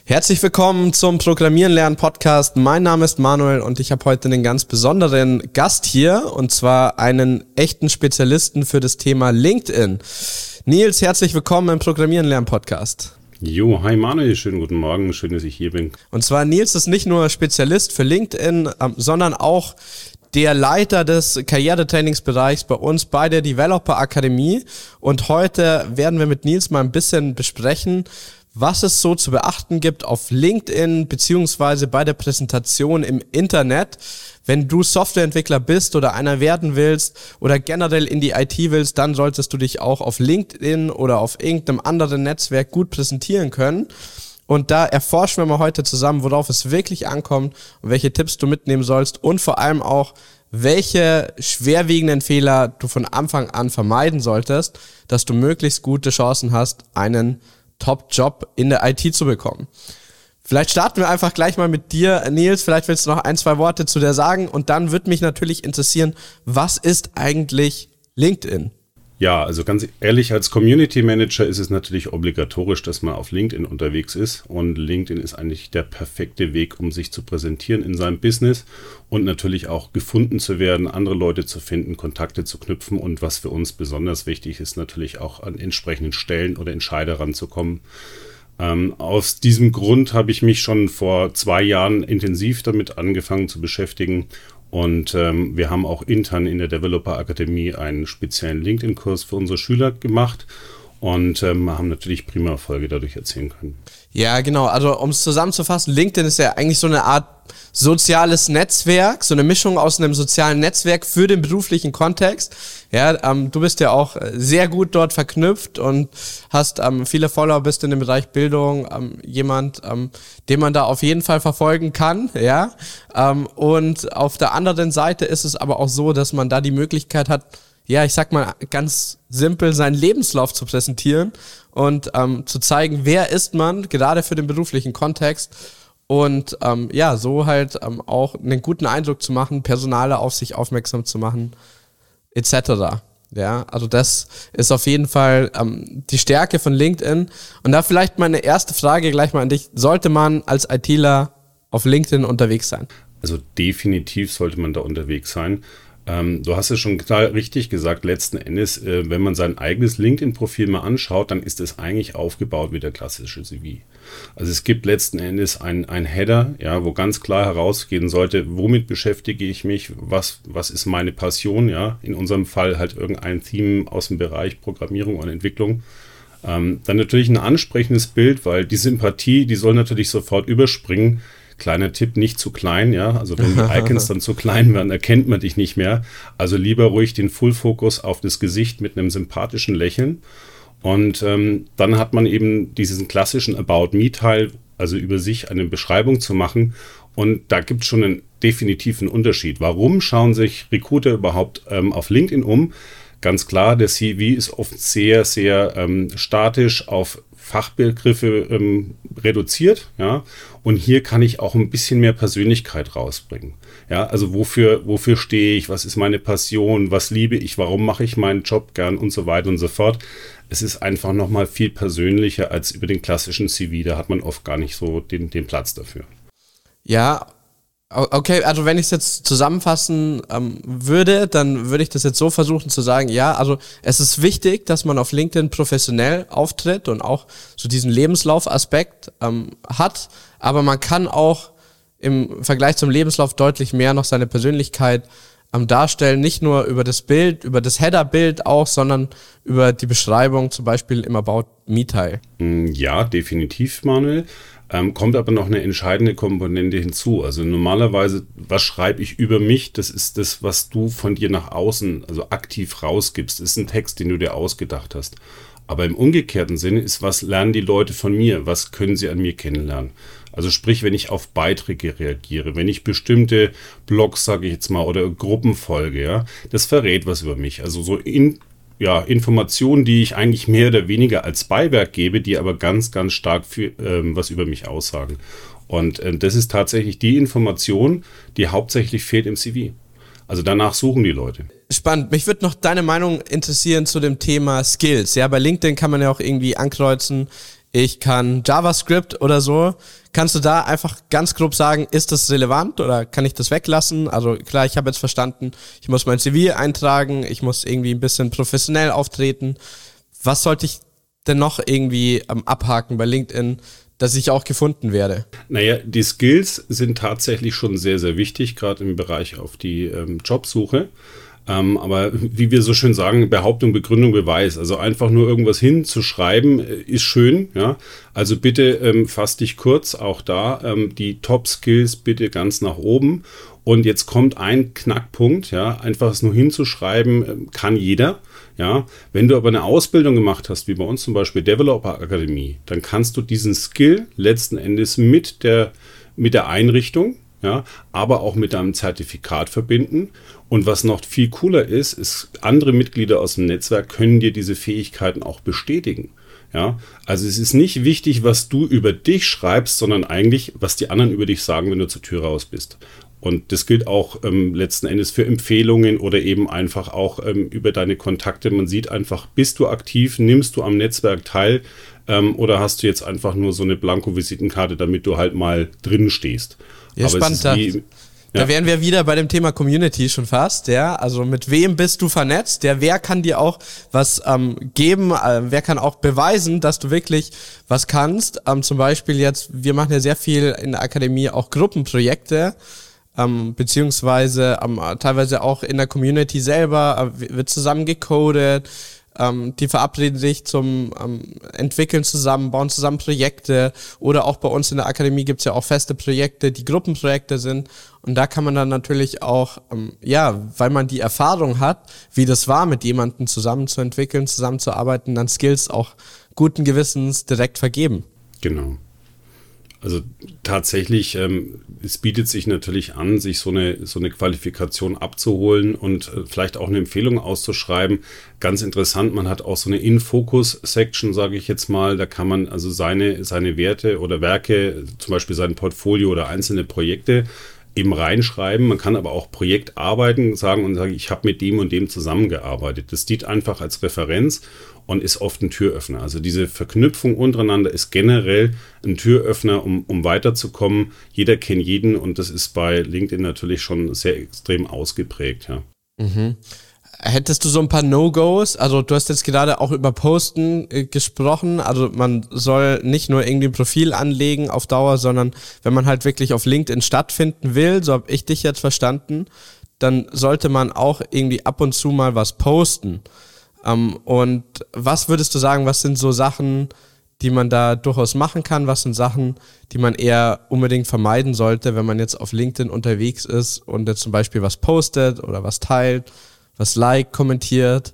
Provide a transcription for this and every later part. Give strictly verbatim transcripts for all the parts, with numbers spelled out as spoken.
Herzlich willkommen zum Programmieren lernen Podcast. Mein Name ist Manuel und ich habe heute einen ganz besonderen Gast hier und zwar einen echten Spezialisten für das Thema LinkedIn. Nils, herzlich willkommen im Programmieren lernen Podcast. Jo, hi Manuel, schönen guten Morgen, schön, dass ich hier bin. Und zwar Nils ist nicht nur Spezialist für LinkedIn, sondern auch der Leiter des Karrieretrainingsbereichs bei uns bei der Developer Akademie. Und heute werden wir mit Nils mal ein bisschen besprechen, was es so zu beachten gibt auf LinkedIn beziehungsweise bei der Präsentation im Internet. Wenn du Softwareentwickler bist oder einer werden willst oder generell in die I T willst, dann solltest du dich auch auf LinkedIn oder auf irgendeinem anderen Netzwerk gut präsentieren können. Und da erforschen wir mal heute zusammen, worauf es wirklich ankommt und welche Tipps du mitnehmen sollst und vor allem auch, welche schwerwiegenden Fehler du von Anfang an vermeiden solltest, dass du möglichst gute Chancen hast, einen Top-Job in der I T zu bekommen. Vielleicht starten wir einfach gleich mal mit dir, Nils. Vielleicht willst du noch ein, zwei Worte zu dir sagen und dann würde mich natürlich interessieren, was ist eigentlich LinkedIn? Ja, also ganz ehrlich, als Community Manager ist es natürlich obligatorisch, dass man auf LinkedIn unterwegs ist und LinkedIn ist eigentlich der perfekte Weg, um sich zu präsentieren in seinem Business und natürlich auch gefunden zu werden, andere Leute zu finden, Kontakte zu knüpfen und was für uns besonders wichtig ist, natürlich auch an entsprechenden Stellen oder Entscheider ranzukommen. Ähm, aus diesem Grund habe ich mich schon vor zwei Jahren intensiv damit angefangen zu beschäftigen. Und ähm, wir haben auch intern in der Developer Akademie einen speziellen LinkedIn-Kurs für unsere Schüler gemacht und ähm, haben natürlich prima Erfolge dadurch erzielen können. Ja, genau. Also um es zusammenzufassen, LinkedIn ist ja eigentlich so eine Art soziales Netzwerk, so eine Mischung aus einem sozialen Netzwerk für den beruflichen Kontext. Ja, ähm, du bist ja auch sehr gut dort verknüpft und hast ähm, viele Follower, bist in dem Bereich Bildung, ähm, jemand, ähm, den man da auf jeden Fall verfolgen kann. Ja, ähm, und auf der anderen Seite ist es aber auch so, dass man da die Möglichkeit hat, ja, ich sag mal ganz simpel, seinen Lebenslauf zu präsentieren und ähm, zu zeigen, wer ist man, gerade für den beruflichen Kontext und ähm, ja, so halt ähm, auch einen guten Eindruck zu machen, Personale auf sich aufmerksam zu machen, et cetera. Ja, also das ist auf jeden Fall ähm, die Stärke von LinkedIn. Und da vielleicht meine erste Frage gleich mal an dich. Sollte man als ITler auf LinkedIn unterwegs sein? Also definitiv sollte man da unterwegs sein. Ähm, du hast es schon klar richtig gesagt, letzten Endes, äh, wenn man sein eigenes LinkedIn-Profil mal anschaut, dann ist es eigentlich aufgebaut wie der klassische C V. Also es gibt letzten Endes ein, ein Header, ja, wo ganz klar herausgehen sollte, womit beschäftige ich mich, was, was ist meine Passion, ja, in unserem Fall halt irgendein Theme aus dem Bereich Programmierung und Entwicklung. Ähm, dann natürlich ein ansprechendes Bild, weil die Sympathie, die soll natürlich sofort überspringen. Kleiner Tipp, nicht zu klein, ja. Also wenn die Icons dann zu klein werden, erkennt man dich nicht mehr. Also lieber ruhig den Full-Fokus auf das Gesicht mit einem sympathischen Lächeln. Und ähm, dann hat man eben diesen klassischen About-Me-Teil, also über sich eine Beschreibung zu machen. Und da gibt es schon einen definitiven Unterschied. Warum schauen sich Recruiter überhaupt ähm, auf LinkedIn um? Ganz klar, der C V ist oft sehr, sehr ähm, statisch auf Fachbegriffe ähm, reduziert, ja, und hier kann ich auch ein bisschen mehr Persönlichkeit rausbringen. Ja, also wofür, wofür stehe ich, was ist meine Passion, was liebe ich, warum mache ich meinen Job gern und so weiter und so fort. Es ist einfach nochmal viel persönlicher als über den klassischen C V, da hat man oft gar nicht so den, den Platz dafür. Ja, okay, also wenn ich es jetzt zusammenfassen ähm, würde, dann würde ich das jetzt so versuchen zu sagen, ja, also es ist wichtig, dass man auf LinkedIn professionell auftritt und auch so diesen Lebenslaufaspekt ähm, hat, aber man kann auch im Vergleich zum Lebenslauf deutlich mehr noch seine Persönlichkeit ähm, darstellen, nicht nur über das Bild, über das Header-Bild auch, sondern über die Beschreibung, zum Beispiel im About-Me-Teil. Ja, definitiv, Manuel. Ähm, kommt aber noch eine entscheidende Komponente hinzu. Also normalerweise, was schreibe ich über mich? Das ist das, was du von dir nach außen, also aktiv rausgibst. Das ist ein Text, den du dir ausgedacht hast. Aber im umgekehrten Sinne ist, was lernen die Leute von mir? Was können sie an mir kennenlernen? Also sprich, wenn ich auf Beiträge reagiere, wenn ich bestimmte Blogs, sage ich jetzt mal, oder Gruppen folge, ja, das verrät was über mich. Also so in Ja, Informationen, die ich eigentlich mehr oder weniger als Beiwerk gebe, die aber ganz, ganz stark für, ähm, was über mich aussagen. Und äh, das ist tatsächlich die Information, die hauptsächlich fehlt im C V. Also danach suchen die Leute. Spannend. Mich würde noch deine Meinung interessieren zu dem Thema Skills. Ja, bei LinkedIn kann man ja auch irgendwie ankreuzen, ich kann JavaScript oder so. Kannst du da einfach ganz grob sagen, ist das relevant oder kann ich das weglassen? Also klar, ich habe jetzt verstanden, ich muss mein C V eintragen, ich muss irgendwie ein bisschen professionell auftreten. Was sollte ich denn noch irgendwie ähm, abhaken bei LinkedIn, dass ich auch gefunden werde? Naja, die Skills sind tatsächlich schon sehr, sehr wichtig, gerade im Bereich auf die ähm, Jobsuche. Ähm, aber wie wir so schön sagen, Behauptung, Begründung, Beweis. Also einfach nur irgendwas hinzuschreiben äh, ist schön. Ja? Also bitte ähm, fass dich kurz, auch da ähm, die Top-Skills bitte ganz nach oben. Und jetzt kommt ein Knackpunkt, ja, einfach es nur hinzuschreiben äh, kann jeder. Ja, wenn du aber eine Ausbildung gemacht hast, wie bei uns zum Beispiel Developer Akademie, dann kannst du diesen Skill letzten Endes mit der, mit der Einrichtung, ja, aber auch mit einem Zertifikat verbinden. Und was noch viel cooler ist, ist, andere Mitglieder aus dem Netzwerk können dir diese Fähigkeiten auch bestätigen. Ja, also es ist nicht wichtig, was du über dich schreibst, sondern eigentlich, was die anderen über dich sagen, wenn du zur Tür raus bist. Und das gilt auch ähm, letzten Endes für Empfehlungen oder eben einfach auch ähm, über deine Kontakte. Man sieht einfach, bist du aktiv, nimmst du am Netzwerk teil ähm, oder hast du jetzt einfach nur so eine Blanko-Visitenkarte, damit du halt mal drin stehst. Ja, aber spannend. Es ist wie, Da ja. wären wir wieder bei dem Thema Community schon fast, ja. Also mit wem bist du vernetzt? Der, wer kann dir auch was ähm, geben? Äh, wer kann auch beweisen, dass du wirklich was kannst? Ähm, zum Beispiel jetzt, wir machen ja sehr viel in der Akademie auch Gruppenprojekte, ähm, beziehungsweise ähm, teilweise auch in der Community selber äh, wird zusammen gecodet. Ähm, die verabreden sich zum ähm, Entwickeln zusammen, bauen zusammen Projekte oder auch bei uns in der Akademie gibt's ja auch feste Projekte, die Gruppenprojekte sind und da kann man dann natürlich auch, ähm, ja, weil man die Erfahrung hat, wie das war, mit jemandem zusammen zu entwickeln, zusammenzuarbeiten, dann Skills auch guten Gewissens direkt vergeben. Genau. Also tatsächlich, ähm, es bietet sich natürlich an, sich so eine, so eine Qualifikation abzuholen und äh, vielleicht auch eine Empfehlung auszuschreiben. Ganz interessant, man hat auch so eine In-Focus-Section, sage ich jetzt mal. Da kann man also seine, seine Werte oder Werke, zum Beispiel sein Portfolio oder einzelne Projekte eben reinschreiben. Man kann aber auch Projektarbeiten sagen und sagen, ich habe mit dem und dem zusammengearbeitet. Das dient einfach als Referenz und ist oft ein Türöffner. Also diese Verknüpfung untereinander ist generell ein Türöffner, um, um weiterzukommen. Jeder kennt jeden und das ist bei LinkedIn natürlich schon sehr extrem ausgeprägt. Ja. Mhm. Hättest du so ein paar No-Gos? Also du hast jetzt gerade auch über Posten äh, gesprochen. Also man soll nicht nur irgendwie ein Profil anlegen auf Dauer, sondern wenn man halt wirklich auf LinkedIn stattfinden will, so habe ich dich jetzt verstanden, dann sollte man auch irgendwie ab und zu mal was posten. Um, und was würdest du sagen, was sind so Sachen, die man da durchaus machen kann? Was sind Sachen, die man eher unbedingt vermeiden sollte, wenn man jetzt auf LinkedIn unterwegs ist und jetzt zum Beispiel was postet oder was teilt, was liked, kommentiert?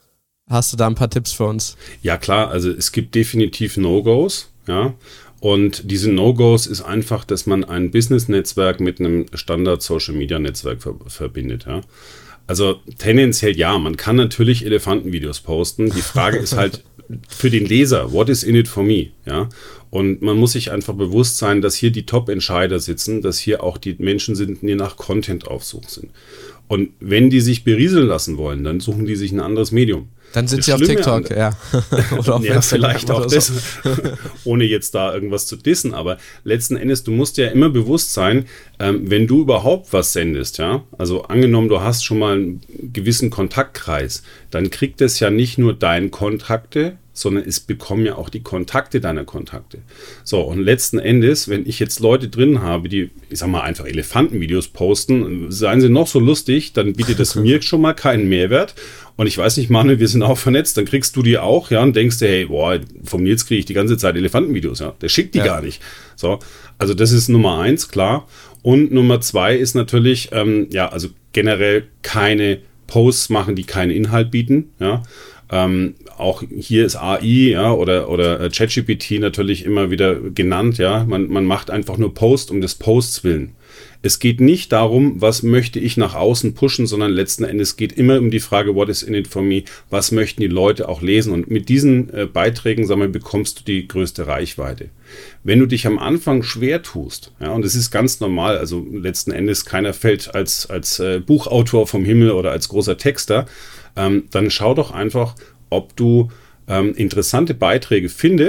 Hast du da ein paar Tipps für uns? Ja klar, also es gibt definitiv No-Gos, ja. Und diese No-Gos ist einfach, dass man ein Business-Netzwerk mit einem Standard-Social-Media-Netzwerk ver- verbindet, ja. Also tendenziell ja, man kann natürlich Elefantenvideos posten. Die Frage ist halt für den Leser, what is in it for me? Ja? Und man muss sich einfach bewusst sein, dass hier die Top-Entscheider sitzen, dass hier auch die Menschen sind, die nach Content auf Suche sind. Und wenn die sich berieseln lassen wollen, dann suchen die sich ein anderes Medium. Dann sind das sie auf Schlimme TikTok, ja. Oder auf ja, vielleicht auch oder das, so. ohne jetzt da irgendwas zu dissen. Aber letzten Endes, du musst ja immer bewusst sein, ähm, wenn du überhaupt was sendest, ja, also angenommen, du hast schon mal einen gewissen Kontaktkreis, dann kriegt es ja nicht nur deine Kontakte, sondern es bekommen ja auch die Kontakte deiner Kontakte. So, und letzten Endes, wenn ich jetzt Leute drin habe, die, ich sag mal, einfach Elefantenvideos posten, seien sie noch so lustig, dann bietet das mir schon mal keinen Mehrwert. Und ich weiß nicht, Manuel, wir sind auch vernetzt, dann kriegst du die auch, ja, und denkst dir, hey, boah, vom Nils kriege ich die ganze Zeit Elefantenvideos, ja, der schickt die ja gar nicht. So, also das ist Nummer eins, klar. Und Nummer zwei ist natürlich, ähm, ja, also generell keine Posts machen, die keinen Inhalt bieten, ja. Ähm, auch hier ist A I, ja, oder, oder ChatGPT natürlich immer wieder genannt, ja. Man, man macht einfach nur Post um des Posts willen. Es geht nicht darum, was möchte ich nach außen pushen, sondern letzten Endes geht immer um die Frage, what is in it for me? Was möchten die Leute auch lesen? Und mit diesen äh, Beiträgen, sag mal, bekommst du die größte Reichweite. Wenn du dich am Anfang schwer tust, ja, und das ist ganz normal, also letzten Endes keiner fällt als, als äh, Buchautor vom Himmel oder als großer Texter, ähm, dann schau doch einfach, ob du ähm, interessante Beiträge findest,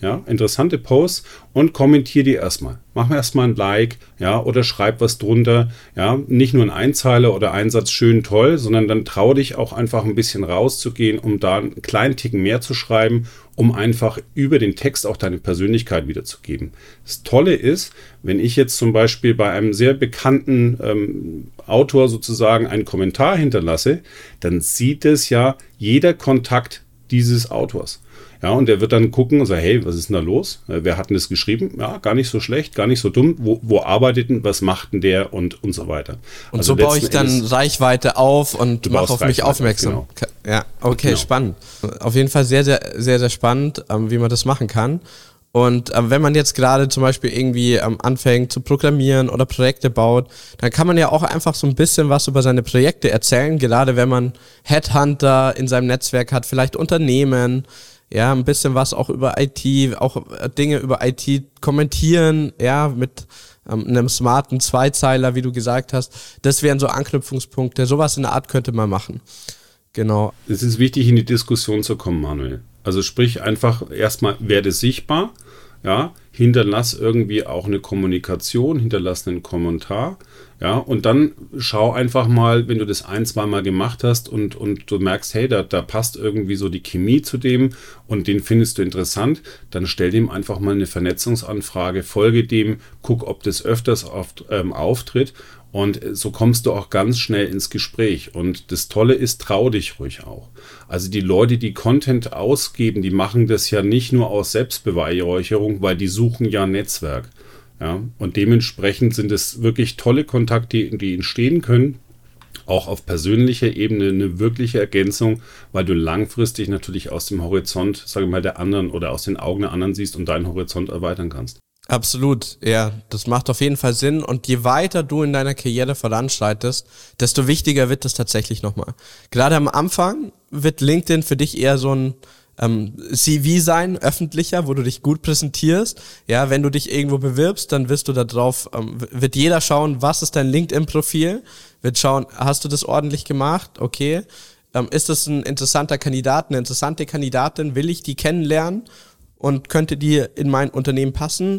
ja, interessante Posts und kommentier die erstmal. Mach mir erstmal ein Like, ja, oder schreib was drunter, ja, nicht nur ein Einzeiler oder ein Satz schön toll, sondern dann trau dich auch einfach ein bisschen rauszugehen, um da einen kleinen Ticken mehr zu schreiben, um einfach über den Text auch deine Persönlichkeit wiederzugeben. Das Tolle ist, wenn ich jetzt zum Beispiel bei einem sehr bekannten ähm, Autor sozusagen einen Kommentar hinterlasse, dann sieht es ja jeder Kontakt dieses Autors. Ja, und der wird dann gucken und sagen, hey, was ist denn da los? Wer hat denn das geschrieben? Ja, gar nicht so schlecht, gar nicht so dumm. Wo, wo arbeitet denn, was macht denn der und, und so weiter. Und also so baue ich dann Endes Reichweite auf und mache auf mich aufmerksam. Genau. Ja, okay, genau. Spannend. Auf jeden Fall sehr, sehr, sehr, sehr spannend, ähm, wie man das machen kann. Und ähm, wenn man jetzt gerade zum Beispiel irgendwie ähm, anfängt zu programmieren oder Projekte baut, dann kann man ja auch einfach so ein bisschen was über seine Projekte erzählen, gerade wenn man Headhunter in seinem Netzwerk hat, vielleicht Unternehmen, ja, ein bisschen was auch über I T, auch Dinge über I T kommentieren, ja, mit ähm, einem smarten Zweizeiler, wie du gesagt hast. Das wären so Anknüpfungspunkte. Sowas in der Art könnte man machen. Genau. Es ist wichtig, in die Diskussion zu kommen, Manuel. Also sprich einfach erstmal, werde sichtbar, ja, hinterlass irgendwie auch eine Kommunikation, hinterlass einen Kommentar, ja, und dann schau einfach mal, wenn du das ein, zwei Mal gemacht hast und, und du merkst, hey, da, da passt irgendwie so die Chemie zu dem und den findest du interessant, dann stell dem einfach mal eine Vernetzungsanfrage, folge dem, guck, ob das öfters oft, ähm, auftritt. Und so kommst du auch ganz schnell ins Gespräch. Und das Tolle ist, trau dich ruhig auch. Also die Leute, die Content ausgeben, die machen das ja nicht nur aus Selbstbeweihräucherung, weil die suchen ja Netzwerk. Ja? Und dementsprechend sind es wirklich tolle Kontakte, die, die entstehen können. Auch auf persönlicher Ebene eine wirkliche Ergänzung, weil du langfristig natürlich aus dem Horizont, sage ich mal, der anderen oder aus den Augen der anderen siehst und deinen Horizont erweitern kannst. Absolut, ja, das macht auf jeden Fall Sinn und je weiter du in deiner Karriere voranschreitest, desto wichtiger wird das tatsächlich nochmal. Gerade am Anfang wird LinkedIn für dich eher so ein ähm, C V sein, öffentlicher, wo du dich gut präsentierst. Ja, wenn du dich irgendwo bewirbst, dann wirst du da drauf, ähm, wird jeder schauen, was ist dein LinkedIn-Profil, wird schauen, hast du das ordentlich gemacht, okay, ähm, ist das ein interessanter Kandidat, eine interessante Kandidatin, will ich die kennenlernen? Und könnte die in mein Unternehmen passen.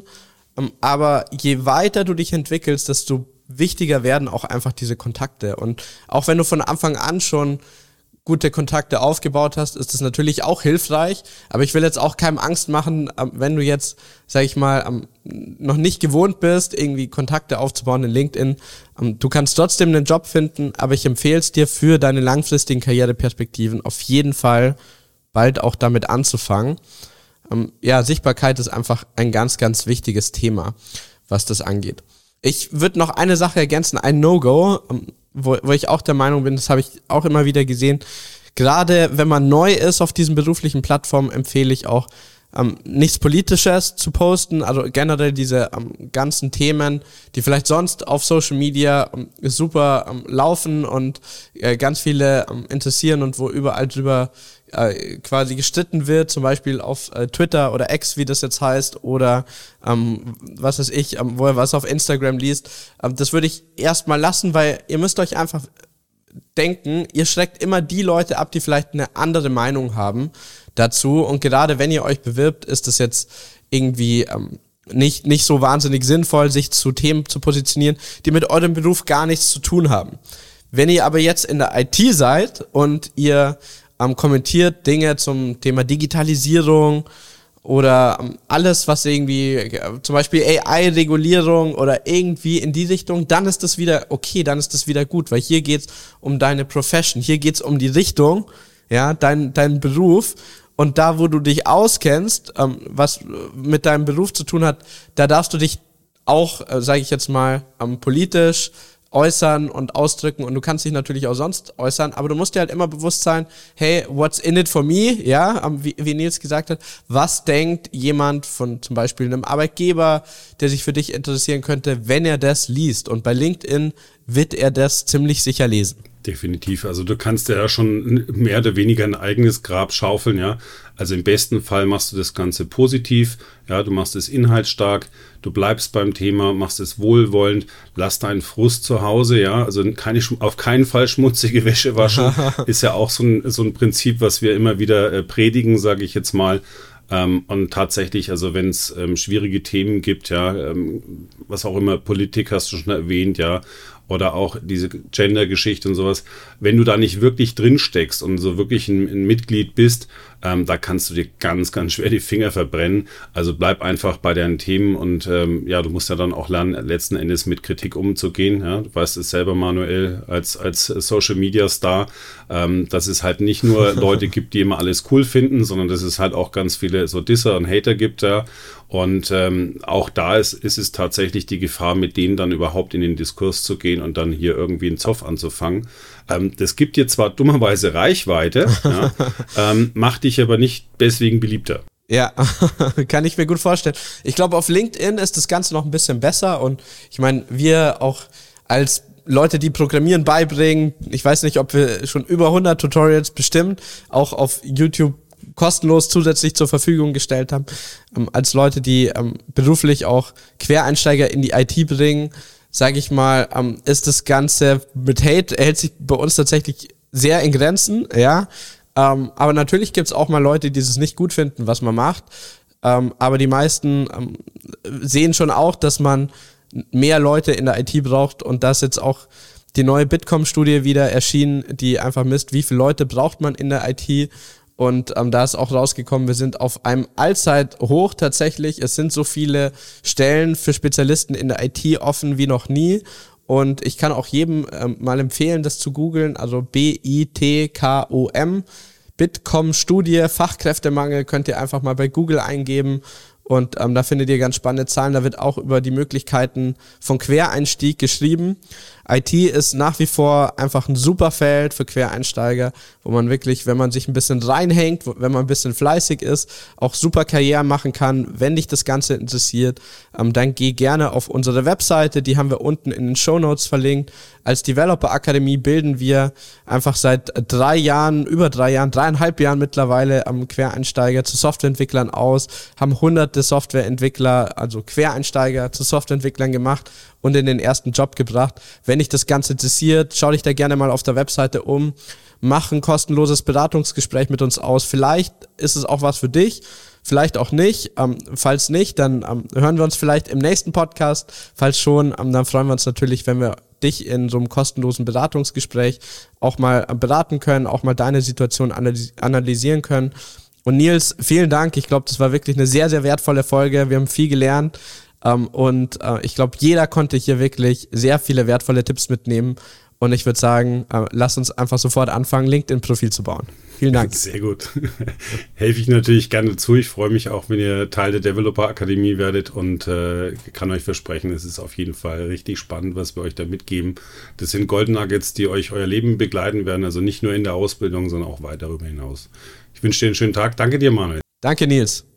Aber je weiter du dich entwickelst, desto wichtiger werden auch einfach diese Kontakte. Und auch wenn du von Anfang an schon gute Kontakte aufgebaut hast, ist das natürlich auch hilfreich. Aber ich will jetzt auch keinem Angst machen, wenn du jetzt, sag ich mal, noch nicht gewohnt bist, irgendwie Kontakte aufzubauen in LinkedIn. Du kannst trotzdem einen Job finden, aber ich empfehle es dir für deine langfristigen Karriereperspektiven auf jeden Fall bald auch damit anzufangen. Ja, Sichtbarkeit ist einfach ein ganz, ganz wichtiges Thema, was das angeht. Ich würde noch eine Sache ergänzen, ein No-Go, wo, wo ich auch der Meinung bin, das habe ich auch immer wieder gesehen. Gerade wenn man neu ist auf diesen beruflichen Plattformen, empfehle ich auch, ähm, nichts Politisches zu posten, also generell diese ähm, ganzen Themen, die vielleicht sonst auf Social Media ähm, super ähm, laufen und äh, ganz viele ähm, interessieren und wo überall drüber äh, quasi gestritten wird, zum Beispiel auf äh, Twitter oder X, wie das jetzt heißt, oder ähm, was weiß ich, ähm, wo er was auf Instagram liest. Ähm, das würde ich erstmal lassen, weil ihr müsst euch einfach denken, ihr schreckt immer die Leute ab, die vielleicht eine andere Meinung haben dazu, und gerade wenn ihr euch bewirbt, ist es jetzt irgendwie ähm, nicht nicht so wahnsinnig sinnvoll, sich zu Themen zu positionieren, die mit eurem Beruf gar nichts zu tun haben. Wenn ihr aber jetzt in der I T seid und ihr ähm, kommentiert Dinge zum Thema Digitalisierung oder ähm, alles, was irgendwie, äh, zum Beispiel A I-Regulierung oder irgendwie in die Richtung, dann ist das wieder okay, dann ist das wieder gut, weil hier geht's um deine Profession, hier geht's um die Richtung, ja, dein, dein Beruf, und da, wo du dich auskennst, ähm, was mit deinem Beruf zu tun hat, da darfst du dich auch, äh, sage ich jetzt mal, ähm, politisch äußern und ausdrücken, und du kannst dich natürlich auch sonst äußern, aber du musst dir halt immer bewusst sein, hey, what's in it for me, ja, wie, wie Nils gesagt hat, was denkt jemand von zum Beispiel einem Arbeitgeber, der sich für dich interessieren könnte, wenn er das liest, und bei LinkedIn wird er das ziemlich sicher lesen. Definitiv, also du kannst ja schon mehr oder weniger ein eigenes Grab schaufeln, ja. Also im besten Fall machst du das Ganze positiv, ja, du machst es inhaltsstark, du bleibst beim Thema, machst es wohlwollend, lass deinen Frust zu Hause, ja, also keine, auf keinen Fall schmutzige Wäsche waschen, ist ja auch so ein, so ein Prinzip, was wir immer wieder äh, predigen, sage ich jetzt mal. Ähm, und tatsächlich, also wenn es ähm, schwierige Themen gibt, ja, ähm, was auch immer, Politik hast du schon erwähnt, ja, oder auch diese Gender-Geschichte und sowas, wenn du da nicht wirklich drin steckst und so wirklich ein, ein Mitglied bist, ähm, da kannst du dir ganz, ganz schwer die Finger verbrennen. Also bleib einfach bei deinen Themen und ähm, ja, du musst ja dann auch lernen, letzten Endes mit Kritik umzugehen. Ja? Du weißt es selber, Manuel, als, als Social-Media-Star, ähm, dass es halt nicht nur Leute gibt, die immer alles cool finden, sondern dass es halt auch ganz viele so Disser und Hater gibt, ja. Und ähm, auch da ist, ist es tatsächlich die Gefahr, mit denen dann überhaupt in den Diskurs zu gehen und dann hier irgendwie einen Zoff anzufangen. Ähm, das gibt dir zwar dummerweise Reichweite, ja, ähm, macht dich aber nicht deswegen beliebter. Ja, kann ich mir gut vorstellen. Ich glaube, auf LinkedIn ist das Ganze noch ein bisschen besser und ich meine, wir auch als Leute, die Programmieren beibringen, ich weiß nicht, ob wir schon über hundert Tutorials bestimmt, auch auf YouTube kostenlos zusätzlich zur Verfügung gestellt haben, ähm, als Leute, die ähm, beruflich auch Quereinsteiger in die I T bringen, sage ich mal, ähm, ist das Ganze mit Hate, hält sich bei uns tatsächlich sehr in Grenzen, ja, ähm, aber natürlich gibt's auch mal Leute, die es nicht gut finden, was man macht, ähm, aber die meisten ähm, sehen schon auch, dass man mehr Leute in der I T braucht und das jetzt auch die neue Bitkom-Studie wieder erschienen, die einfach misst, wie viele Leute braucht man in der I T. Und ähm, da ist auch rausgekommen, wir sind auf einem Allzeithoch tatsächlich. Es sind so viele Stellen für Spezialisten in der I T offen wie noch nie. Und ich kann auch jedem ähm, mal empfehlen, das zu googeln. Also B I T K O M, Bitkom-Studie, Fachkräftemangel, könnt ihr einfach mal bei Google eingeben. Und ähm, da findet ihr ganz spannende Zahlen. Da wird auch über die Möglichkeiten von Quereinstieg geschrieben. I T ist nach wie vor einfach ein super Feld für Quereinsteiger, wo man wirklich, wenn man sich ein bisschen reinhängt, wenn man ein bisschen fleißig ist, auch super Karriere machen kann. Wenn dich das Ganze interessiert, ähm, dann geh gerne auf unsere Webseite, die haben wir unten in den Shownotes verlinkt. Als Developer Akademie bilden wir einfach seit drei Jahren, über drei Jahren, dreieinhalb Jahren mittlerweile am Quereinsteiger zu Softwareentwicklern aus, haben hunderte Softwareentwickler, also Quereinsteiger zu Softwareentwicklern gemacht und in den ersten Job gebracht. Wenn dich das Ganze interessiert, schau dich da gerne mal auf der Webseite um, mach ein kostenloses Beratungsgespräch mit uns aus. Vielleicht ist es auch was für dich, vielleicht auch nicht. Ähm, falls nicht, dann ähm, hören wir uns vielleicht im nächsten Podcast. Falls schon, ähm, dann freuen wir uns natürlich, wenn wir dich in so einem kostenlosen Beratungsgespräch auch mal beraten können, auch mal deine Situation analys- analysieren können. Und Nils, vielen Dank. Ich glaube, das war wirklich eine sehr, sehr wertvolle Folge. Wir haben viel gelernt. Um, und uh, ich glaube, jeder konnte hier wirklich sehr viele wertvolle Tipps mitnehmen. Und ich würde sagen, uh, lass uns einfach sofort anfangen, LinkedIn-Profil zu bauen. Vielen Dank. Sehr gut. Helfe ich natürlich gerne zu. Ich freue mich auch, wenn ihr Teil der Developer Akademie werdet und äh, kann euch versprechen, es ist auf jeden Fall richtig spannend, was wir euch da mitgeben. Das sind Golden Nuggets, die euch euer Leben begleiten werden, also nicht nur in der Ausbildung, sondern auch weit darüber hinaus. Ich wünsche dir einen schönen Tag. Danke dir, Manuel. Danke, Nils.